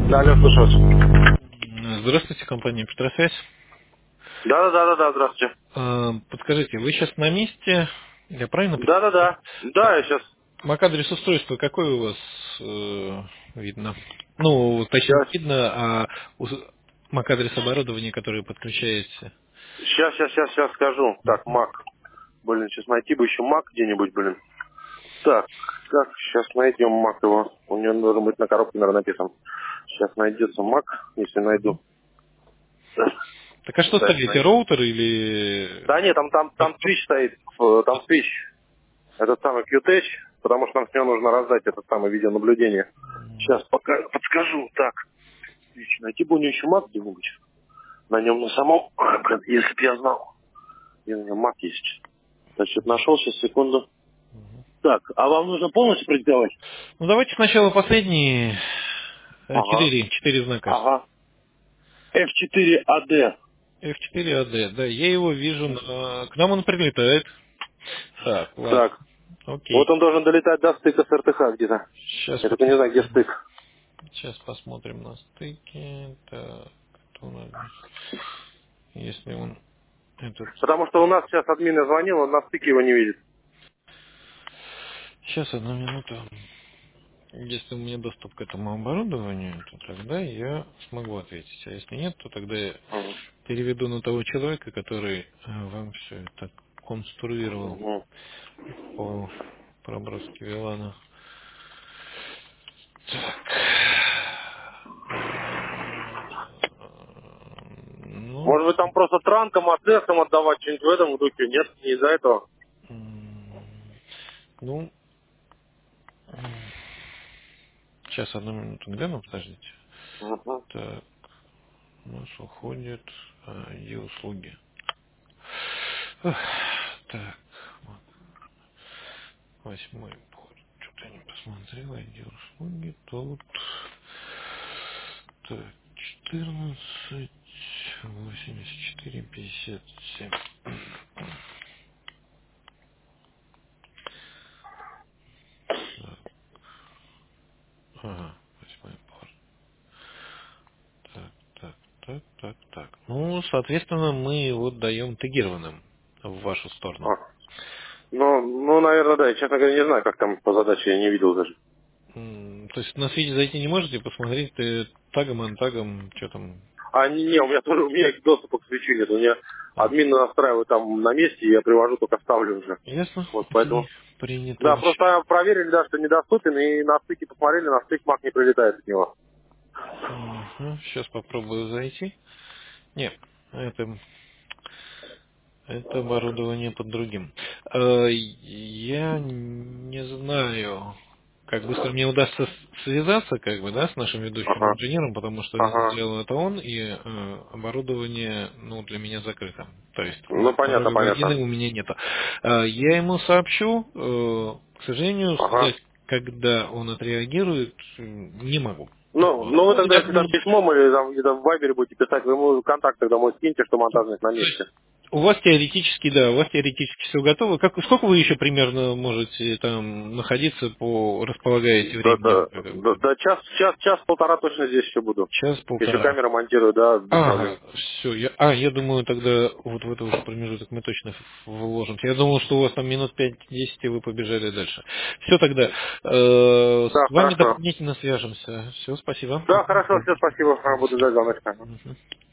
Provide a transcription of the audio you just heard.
Да, алло, слушаю вас. Здравствуйте, компания Петросвязь. Да, здравствуйте. Подскажите, вы сейчас на месте? Я правильно понимаю? Да. Да, я сейчас. MAC-адрес устройства какой у вас видно? Ну, точнее, Сейчас. не видно, а MAC-адрес оборудования, которое подключаете. Сейчас скажу. Так, Мак. Блин, сейчас найти бы еще Мак где-нибудь, блин. Так, сейчас найдем Мак его. У него должен быть на коробке, наверное, написан. Сейчас найдется Мак, если найду. Так а что Да, ставите, найду. роутер или... Да нет, там свич стоит. Там свич. Этот самый QTech, потому что нам с него нужно раздать этот самый видеонаблюдение. Сейчас пока подскажу. Так, свич. Найти бы у него еще Мак где-нибудь. На нем на самом... Ой, блин, если б я знал. И у меня Мак есть. Значит, нашел, сейчас, секунду. Так, а вам нужно полностью продиктовать? Ну, давайте сначала последние Ага. четыре знака. Ага. F4AD. F4AD, да, я его вижу, к нам он прилетает. Так, ладно, Так, вот окей. он должен долетать до стыка с РТХ где-то. Сейчас Я только не знаю, где стык. посмотрим на стыке. Так, кто у нас здесь? Если он этот... Потому что у нас сейчас админ звонил, он на стыке его не видит. Сейчас, одну минуту. Если у меня доступ к этому оборудованию, то тогда я смогу ответить. А если нет, то тогда я Мгм. переведу на того человека, который вам все это конструировал Мгм. по проброске Вилана. Так. Ну, Может быть, там просто транком, АТСом отдавать что-нибудь в этом духе? Нет, не из-за этого. ну, сейчас одну минуту гляну, подождите. Мгм. Так, у нас уходит e-услуги. Ах, так, вот, 8-й порт. Что-то я не посмотрел, e-услуги тут. Так, 14, 84, 57. Ага, 8-й порт. Так. Ну, соответственно, мы его даем тегированным в вашу А. сторону. Ну, наверное, да. Я, честно говоря, не знаю, как там по задаче, я не видел даже. То есть на свете зайти не можете, посмотреть тагом, антагом, что там. Не, у меня тоже, у меня доступа к свечу нет. У меня Так, админ настраивает там на месте, и я привожу, только ставлю уже. ясно, Вот, поэтому... принято. Да, просто проверили, да, что недоступен, и на стыке посмотрели, на стык Мак не прилетает от него. Сейчас попробую зайти. Нет, это оборудование под другим. Я не знаю, как быстро мне удастся связаться, как бы, да, с нашим ведущим Ага, инженером, потому что ага. сделал это он, и оборудование, ну, для меня закрыто. То есть Ну, понятно, второй логина понятно. у меня нету. Я ему сообщу, к сожалению, Ага. сказать, когда он отреагирует, не могу. Вот. Ну, вы Ну, тогда, я если там думаю, письмом или там где-то в Вайбере будете писать, вы ему контакт тогда мой скиньте, что монтажник на месте. у вас теоретически, да, у вас теоретически все готово. Сколько вы еще примерно можете там находиться располагаете времени? Да, час-полтора точно здесь еще буду. Еще Час-полтора. камеру монтирую, да, без Ага, проблем. все. Я думаю, тогда вот в этот уже промежуток мы точно вложимся. Я думал, что у вас там минут 5-10, и вы побежали дальше. Все тогда. Да, С вами хорошо. дополнительно свяжемся. Все, спасибо. Да, хорошо, все, спасибо. Буду ждать звоночка. Мгм.